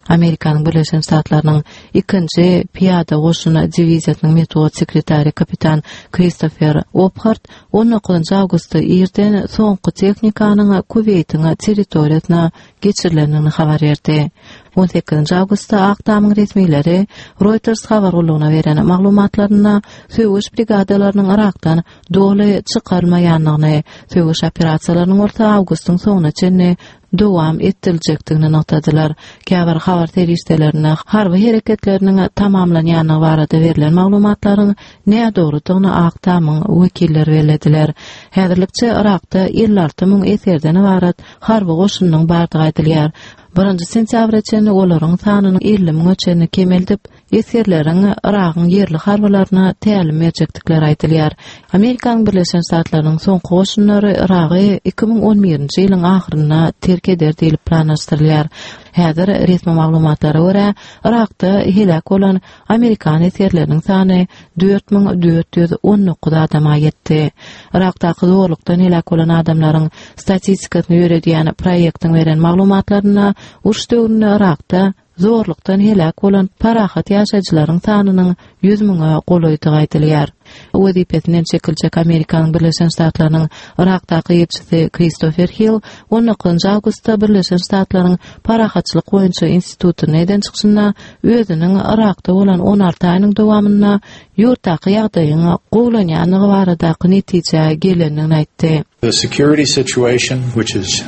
Amerikanyň Birleşen Ştatlarynyň 2-nji piyada goşuny diwiziýasynyň metod sekretary kapitan Christopher Ophart 19 awgustda ýerden soňky tehnikanyň Kuweytiň territoriýasyna geçirilenini habar berdi. 18 awgustda Akdamyň resmiýleri Reuters habar gulugyna beren maglumatlaryna söwüş brigadalarynyň Irakdan doly çykarmaýanlygyny, söwüş operasiýalarynyň orta awgustyň soňuna çenli dowam etdiljekdigini noktadylar. Käbir habar terişdelerine harby hereketleriniň tamamlanýanyny barada berilen maglumatlaryň näme dogrudygyny Akdamyň wekilleri belediler. Häzirlikçe Irakda 56 000 eserden ibaret harby goşunyň bardygy aýdylýar. 1 sentýabrçe olaryň sanynyň 50 000 öçeni kemeldip, eserleriň Irakyň yerli harbylaryna tälim berjekdikleri aýdylýar. Amerikanyň Birleşen Ştatlarynyň soňky goşunlary Iraky 2011-nji ýylyň ahyryna terk eder diýilip planlaşdyrylýar. Häzir resmi maglumatlara görä, Irakda helak bolan Amerikan eserleriniň sany 4419 adama ýetdi. Irakdaky zorlukdan helak bolan adamlaryň statistikasyny ýöredýän proýektiň beren maglumatlaryna uruş döwründe Irakda zorlukdan helak bolan parahat ýaşaýjylaryň sanynyň 100 000-a golaýdygy aýdylýar. Wezipetinden çekiljek Amerikanyň Birleşen Ştatlarynyň Irakdaky elçisi Christopher Hill 19 awgustda Birleşen Ştatlarynyň parahatçylyk boýunça institutyny eden çykyşyna özüniň Irakda bolan 16 aýynyň dowamyna ýurtaky ýagdaýyny gowlanýanyny baradaky netije gelenini aýtdy. The security situation, which is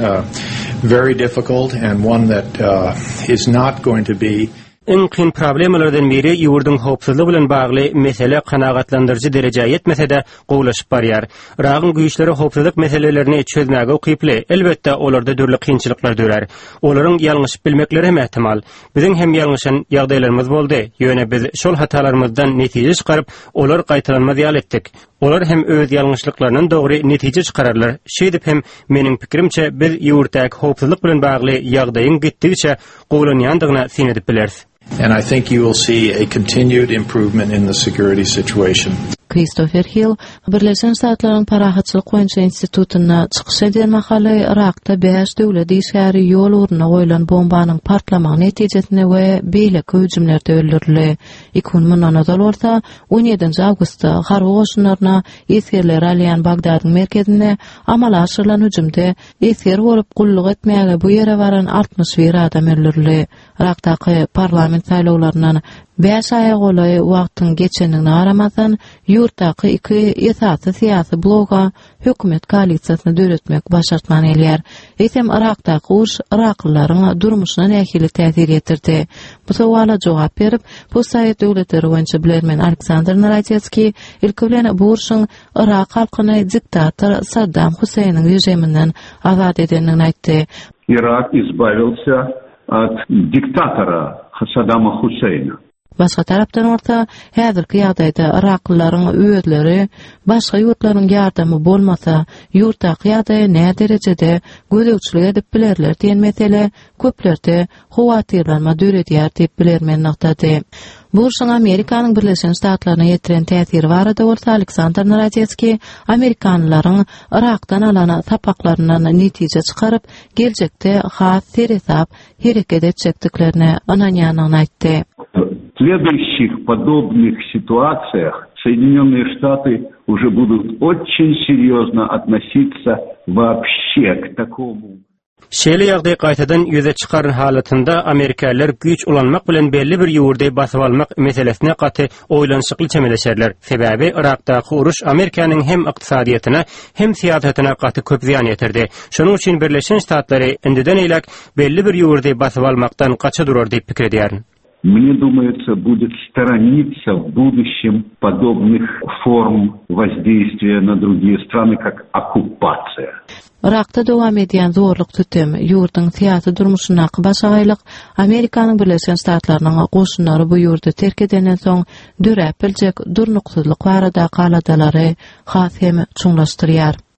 very difficult and one that is not going to be Iňkin problemlerden biri ýurduň howpsuzlygy bilen bagly mesele kanagatlandyrjy derejä ýetmese-de gowlaşyp barýar. Iragyň güýçleri howpsuzlyk meselelerini çözmäge ukyply, elbetde olarda dürli kynçylyklar dörer. Olaryň ýalňyş bilmekleri hem ähtimal. Biziň hem ýalňyşan ýagdaýlarymyz boldy. Ýöne biz şol hatalarymyzdan netije çykaryp, olar gaýtalanma diýal etdik. Olar hem öz ýalňyşlyklarynyň dogry netije çykararlar. Şeýdip hem meniň pikirimçe biz ýurtdaky howpsuzlyk bilen bagly ýagdaýyň gitdigiçe gowlanýandygyna sinedip bilersiz. And I think you will see a continued improvement in the security situation. Christopher Hill, Birleşen Ştatlaryň parahatçylyk boýunça institutyna çykyş eden mahaly Irakda 5 döwlet işgäri ýol uruna goýulan bombanyň partlamagy netijesinde we beýleki hüjümlerde öldürildi. 2010 orta 17 awgustda harby goşunlaryna esirler alýan Bagdadyň merkezinde amal aşyrylan hüjümde esir bolup gulluk etmäge bu ýere baran 61 adam öldürildi. Irakdaky parlament saýlawlaryndan 5 aya golaý wagtyň geçenine aramazdan ýurtdaky 2 esasy syýasy bloga hökümet koalisiýasyny döretmek başartman elýär. Eýsem Irakdaky uruş Iraklylaryň durmuşyna nähili täsir ýetirdi. Bu sowala jogap berip, bu Sovet döwletleri boýunça bilermen Aleksandr Naratevski ilki bilen bu uruşyň Irak halkyny diktator Saddam Huseyniň rejiminden azad edenini aýtdy. Irak избавился от диктатора Saddam Huseyna. Başga tarapdan orta häzirki ýagdaýda Iraklylaryň özleri başga ýurtlaryň ýardamy bolmasa, ýurtdaky ýagdaýy näme derejede gözegçilik edip bilerler diýen mesele köplerde howatyrlanma döredýär diýip bilermen noktada. Bu uruşyň Amerikanyň Birleşen Ştatlaryna ýetiren täsiri barada bolsa Aleksandr Naratevski Amerikanlaryň Irakdan alan sapaklarynyň netije çykaryp, geljekde has seresap hereket etjekdiklerini ananýanyny aýtdy. В следующих подобных ситуациях Соединенные Штаты уже будут очень серьезно относиться вообще к такому. Şeýle ýagdaý gaýtadan ýüze çykaran halatynda Amerikalılar güýç ulanmak bilen belli bir ýurdy basyp almak meselesine gaty oýlanşykly çemeleşerler. Sebäbi Irakdaky uruş Amerikanyň hem ykdysadyýatyna hem siýasatyna gaty köp ziýan ýetirdi. Şonuň üçin Birleşen Ştatlary endiden eýlek belli bir ýurdy basyp almakdan gaça durar diýip pikir edýär. Мне думается, будет сторониться в будущем подобных форм воздействия на другие страны, как оккупация. Irakda dowam edýän zorluk tutum, ýurdyň syýasy durmuşyna başagaýlyk Amerikanyň Birleşen Ştatlarynyň goşunlary bu ýurdy terk edenden soň döräp biljek durnuksyzlyk barada galadalary has hem çuňlaşdyrýar.